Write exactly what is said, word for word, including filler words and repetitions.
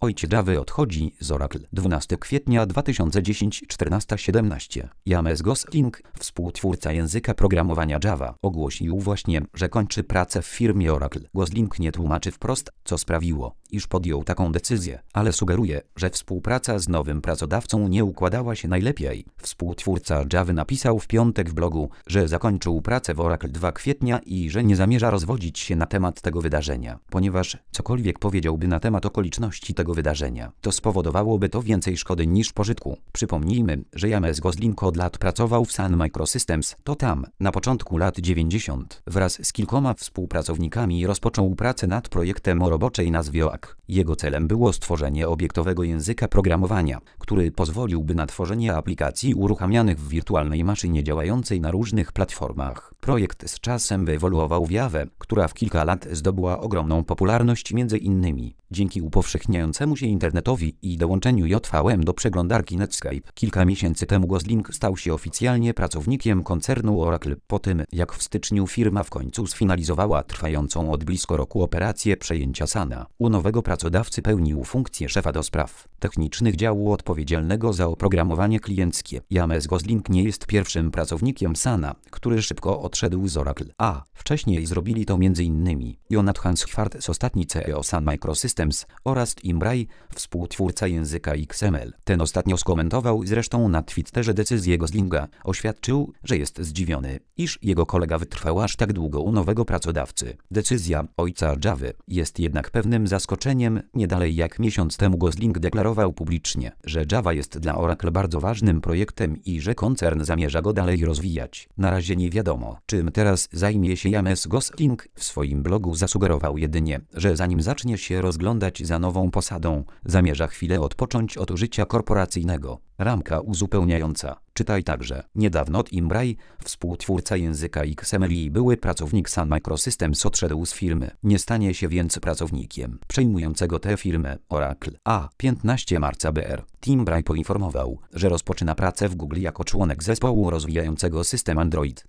Ojciec Javy odchodzi z Oracle. dwunastego kwietnia dwa tysiące dziesiątego czternaście siedemnaście. James Gosling, współtwórca języka programowania Java, ogłosił właśnie, że kończy pracę w firmie Oracle. Gosling nie tłumaczy wprost, co sprawiło, iż podjął taką decyzję, ale sugeruje, że współpraca z nowym pracodawcą nie układała się najlepiej. Współtwórca Javy napisał w piątek w blogu, że zakończył pracę w Oracle drugiego kwietnia i że nie zamierza rozwodzić się na temat tego wydarzenia, ponieważ cokolwiek powiedziałby na temat okoliczności tego wydarzenia, to spowodowałoby to więcej szkody niż pożytku. Przypomnijmy, że James Gosling od lat pracował w Sun Microsystems. To tam, na początku lat dziewięćdziesiątych, wraz z kilkoma współpracownikami rozpoczął pracę nad projektem o roboczej nazwie O A K. Jego celem było stworzenie obiektowego języka programowania, który pozwoliłby na tworzenie aplikacji uruchamianych w wirtualnej maszynie działającej na różnych platformach. Projekt z czasem wyewoluował w Javę, która w kilka lat zdobyła ogromną popularność między innymi dzięki upowszechniającemu się internetowi i dołączeniu J V M do przeglądarki Netscape. Kilka miesięcy temu Gosling stał się oficjalnie pracownikiem koncernu Oracle, po tym jak w styczniu firma w końcu sfinalizowała trwającą od blisko roku operację przejęcia Suna. U nowego pracodawcy pełnił funkcję szefa do spraw technicznych działu odpowiedzialnego za oprogramowanie klienckie. James Gosling nie jest pierwszym pracownikiem Suna, który szybko odszedł z Oracle. A wcześniej zrobili to m.in. Jonathan Schwartz, ostatni C E O Sun Microsystems, oraz Tim Bray, współtwórca języka X M L. Ten ostatnio skomentował zresztą na Twitterze decyzję Goslinga. Oświadczył, że jest zdziwiony, iż jego kolega wytrwał aż tak długo u nowego pracodawcy. Decyzja ojca Javy jest jednak pewnym zaskoczeniem. Nie dalej jak miesiąc temu Gosling deklarował publicznie, że Java jest dla Oracle bardzo ważnym projektem i że koncern zamierza go dalej rozwijać. Na razie nie wiadomo, czym teraz zajmie się James Gosling. W swoim blogu zasugerował jedynie, że zanim zacznie się rozglądać za nową posadą, zamierza chwilę odpocząć od życia korporacyjnego. Ramka uzupełniająca. Czytaj także. Niedawno Tim Bray, współtwórca języka X M L i były pracownik Sun Microsystems, odszedł z firmy. Nie stanie się więc pracownikiem przejmującego tę firmę Oracle. A piętnastego marca B R. Tim Bray poinformował, że rozpoczyna pracę w Google jako członek zespołu rozwijającego system Android.